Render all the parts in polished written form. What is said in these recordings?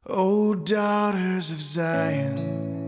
O daughters of Zion,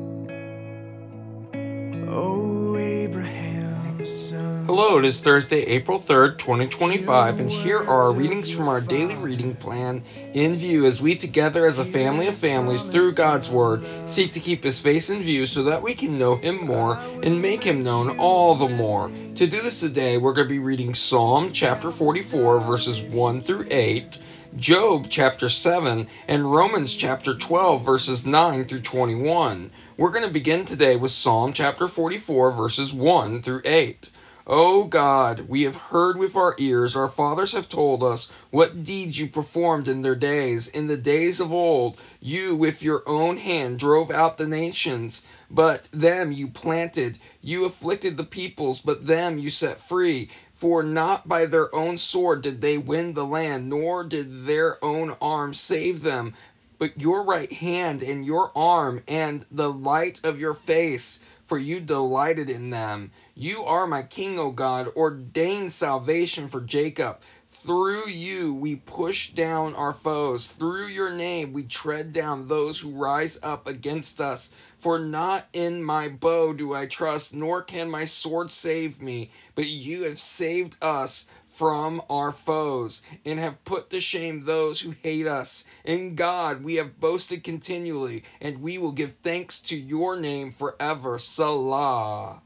O Abraham's son. Hello, it is Thursday, April 3rd, 2025, and here are our readings from our daily reading plan in view as we together as a family of families through God's Word seek to keep His face in view so that we can know Him more and make Him known all the more. To do this today, we're going to be reading Psalm chapter 44, verses 1 through 8, Job chapter 7, and Romans chapter 12, verses 9 through 21. We're going to begin today with Psalm chapter 44, verses 1 through 8. O God, we have heard with our ears, our fathers have told us what deeds you performed in their days. In the days of old, you with your own hand drove out the nations, but them you planted. You afflicted the peoples, but them you set free. For not by their own sword did they win the land, nor did their own arm save them, but your right hand and your arm and the light of your face, for you delighted in them. You are my king, O God, ordain salvation for Jacob. Through you we push down our foes. Through your name we tread down those who rise up against us. For not in my bow do I trust, nor can my sword save me, but you have saved us from our foes, and have put to shame those who hate us. In God we have boasted continually, and we will give thanks to your name forever. Salah.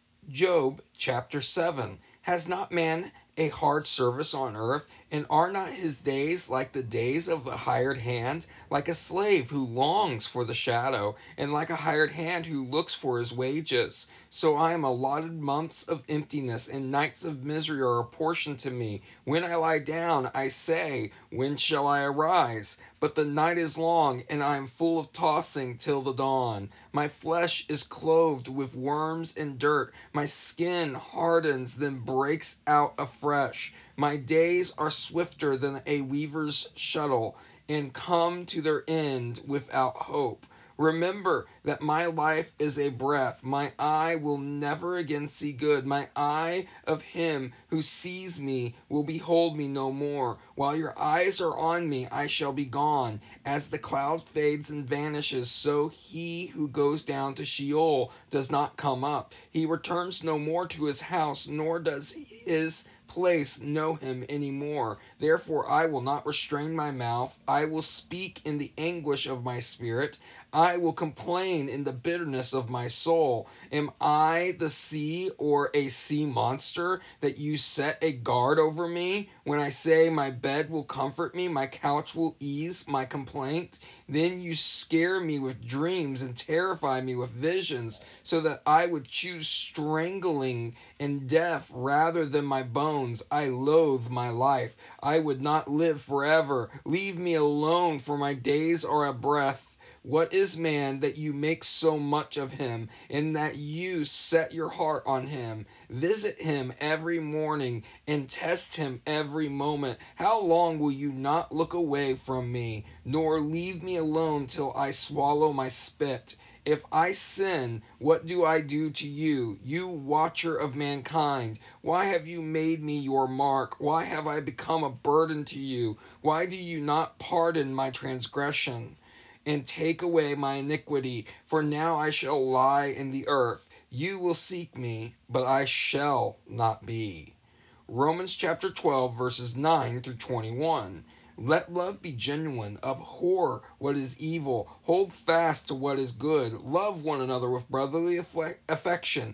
Job chapter 7. Has not man a hard service on earth, and are not his days like the days of the hired hand, like a slave who longs for the shadow, and like a hired hand who looks for his wages? So I am allotted months of emptiness, and nights of misery are apportioned to me. When I lie down, I say, when shall I arise? But the night is long, and I am full of tossing till the dawn. My flesh is clothed with worms and dirt. My skin hardens, then breaks out afresh. My days are swifter than a weaver's shuttle, and come to their end without hope. Remember that my life is a breath. My eye will never again see good. My eye of him who sees me will behold me no more. While your eyes are on me, I shall be gone. As the cloud fades and vanishes, so he who goes down to Sheol does not come up. He returns no more to his house, nor does his place know him anymore. Therefore I will not restrain my mouth. I will speak in the anguish of my spirit. I will complain in the bitterness of my soul. Am I the sea or a sea monster that you set a guard over me? When I say my bed will comfort me, my couch will ease my complaint, then you scare me with dreams and terrify me with visions, so that I would choose strangling and death rather than my bones. I loathe my life. I would not live forever. Leave me alone, for my days are a breath. What is man that you make so much of him, and that you set your heart on him? Visit him every morning, and test him every moment. How long will you not look away from me, nor leave me alone till I swallow my spit? If I sin, what do I do to you, you watcher of mankind? Why have you made me your mark? Why have I become a burden to you? Why do you not pardon my transgression and take away my iniquity? For now I shall lie in the earth. You will seek me, but I shall not be. Romans chapter 12, verses 9 through 21. Let love be genuine. Abhor what is evil. Hold fast to what is good. Love one another with brotherly affection.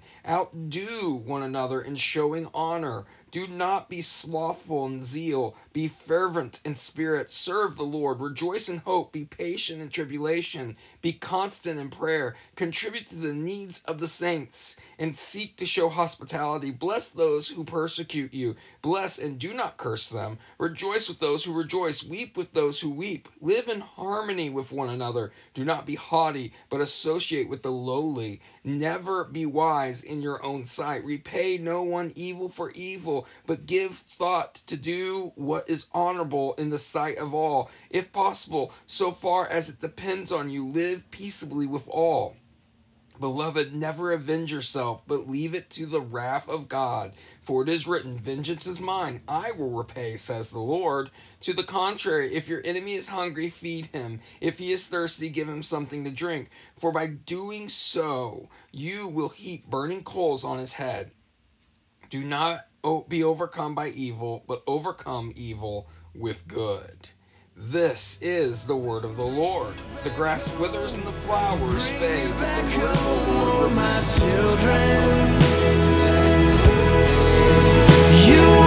Outdo one another in showing honor. Do not be slothful in zeal. Be fervent in spirit. Serve the Lord. Rejoice in hope. Be patient in tribulation. Be constant in prayer. Contribute to the needs of the saints, and seek to show hospitality. Bless those who persecute you. Bless and do not curse them. Rejoice with those who rejoice. Weep with those who weep. Live in harmony with one another. Do not be haughty, but associate with the lowly. Never be wise in your own sight. Repay no one evil for evil, but give thought to do what is honorable in the sight of all. If possible, so far as it depends on you, live peaceably with all. Beloved, never avenge yourself, but leave it to the wrath of God. For it is written, vengeance is mine, I will repay, says the Lord. To the contrary, if your enemy is hungry, feed him. If he is thirsty, give him something to drink. For by doing so, you will heap burning coals on his head. Do not be overcome by evil, but overcome evil with good. This is the word of the Lord. The grass withers and the flowers fade, but the word of the Lord remains. my children. You